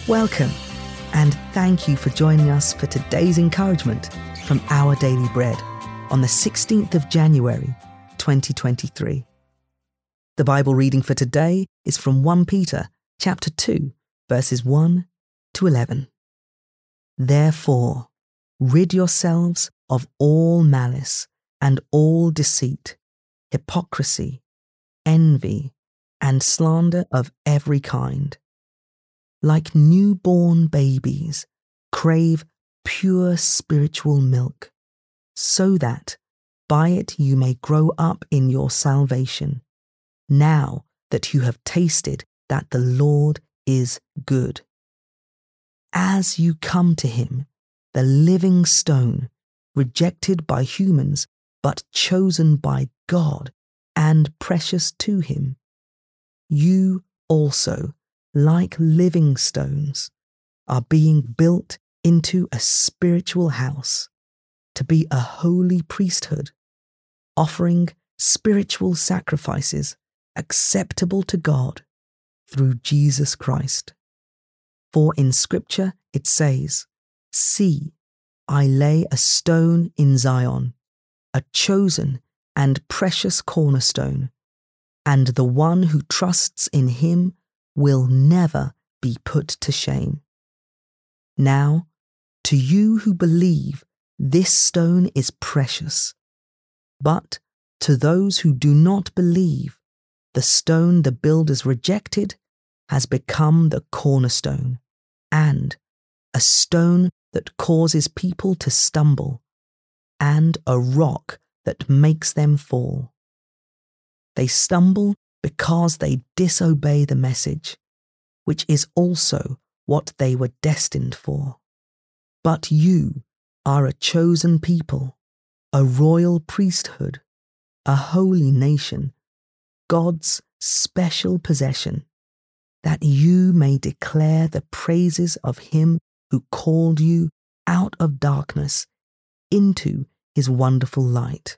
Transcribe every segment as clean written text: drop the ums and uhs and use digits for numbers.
Welcome, and thank you for joining us for today's encouragement from Our Daily Bread on the 16th of January, 2023. The Bible reading for today is from 1 Peter chapter 2, verses 1 to 11. Therefore, rid yourselves of all malice and all deceit, hypocrisy, envy, and slander of every kind. Like newborn babies, crave pure spiritual milk, so that by it you may grow up in your salvation, now that you have tasted that the Lord is good. As you come to him, the living stone, rejected by humans, but chosen by God and precious to him, you also, like living stones, are being built into a spiritual house to be a holy priesthood, offering spiritual sacrifices acceptable to God through Jesus Christ. For in Scripture it says, "See, I lay a stone in Zion, a chosen and precious cornerstone, and the one who trusts in him will never be put to shame." Now, to you who believe, this stone is precious. But to those who do not believe, the stone the builders rejected has become the cornerstone, and a stone that causes people to stumble, and a rock that makes them fall. They stumble because they disobey the message, which is also what they were destined for. But you are a chosen people, a royal priesthood, a holy nation, God's special possession, that you may declare the praises of him who called you out of darkness into his wonderful light.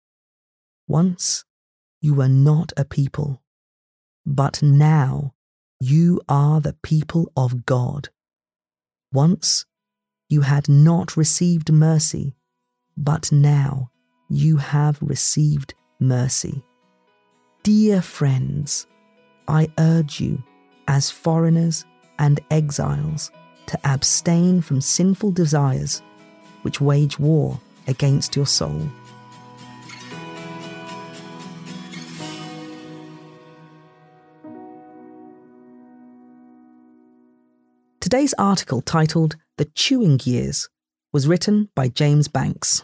Once you were not a people, but now you are the people of God. Once you had not received mercy, but now you have received mercy. Dear friends, I urge you, as foreigners and exiles, to abstain from sinful desires which wage war against your soul. Today's article, titled "The Chewing Years," was written by James Banks.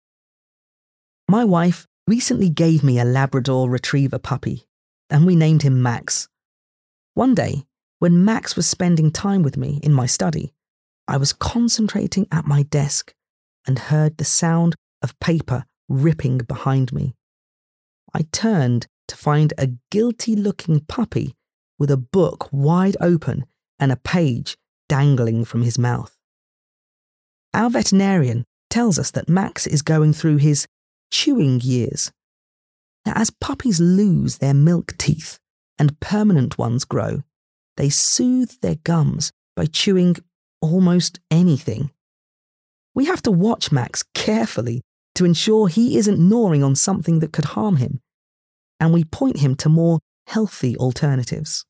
My wife recently gave me a Labrador Retriever puppy, and we named him Max. One day, when Max was spending time with me in my study, I was concentrating at my desk and heard the sound of paper ripping behind me. I turned to find a guilty-looking puppy with a book wide open and a page dangling from his mouth. Our veterinarian tells us that Max is going through his chewing years. Now, as puppies lose their milk teeth and permanent ones grow, they soothe their gums by chewing almost anything. We have to watch Max carefully to ensure he isn't gnawing on something that could harm him, and we point him to more healthy alternatives.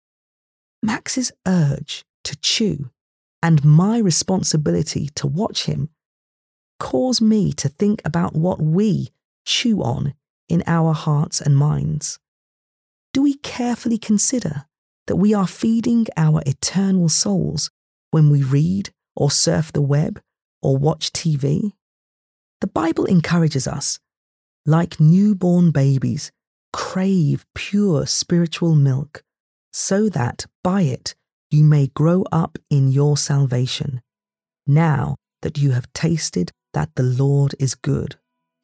Max's urge to chew and my responsibility to watch him cause me to think about what we chew on in our hearts and minds. Do we carefully consider that we are feeding our eternal souls when we read or surf the web or watch TV? The Bible encourages us, like newborn babies, crave pure spiritual milk, so that by it you may grow up in your salvation, now that you have tasted that the Lord is good.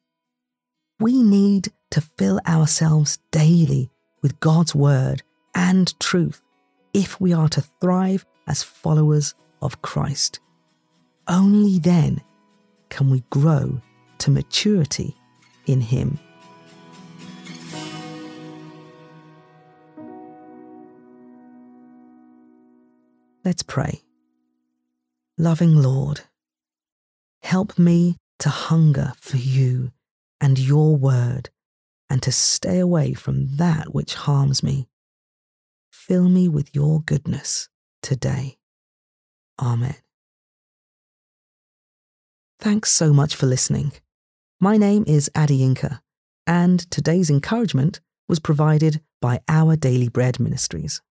We need to fill ourselves daily with God's word and truth if we are to thrive as followers of Christ. Only then can we grow to maturity in him. Let's pray. Loving Lord, help me to hunger for you and your word, and to stay away from that which harms me. Fill me with your goodness today. Amen. Thanks so much for listening. My name is Adi Inca, and today's encouragement was provided by Our Daily Bread Ministries.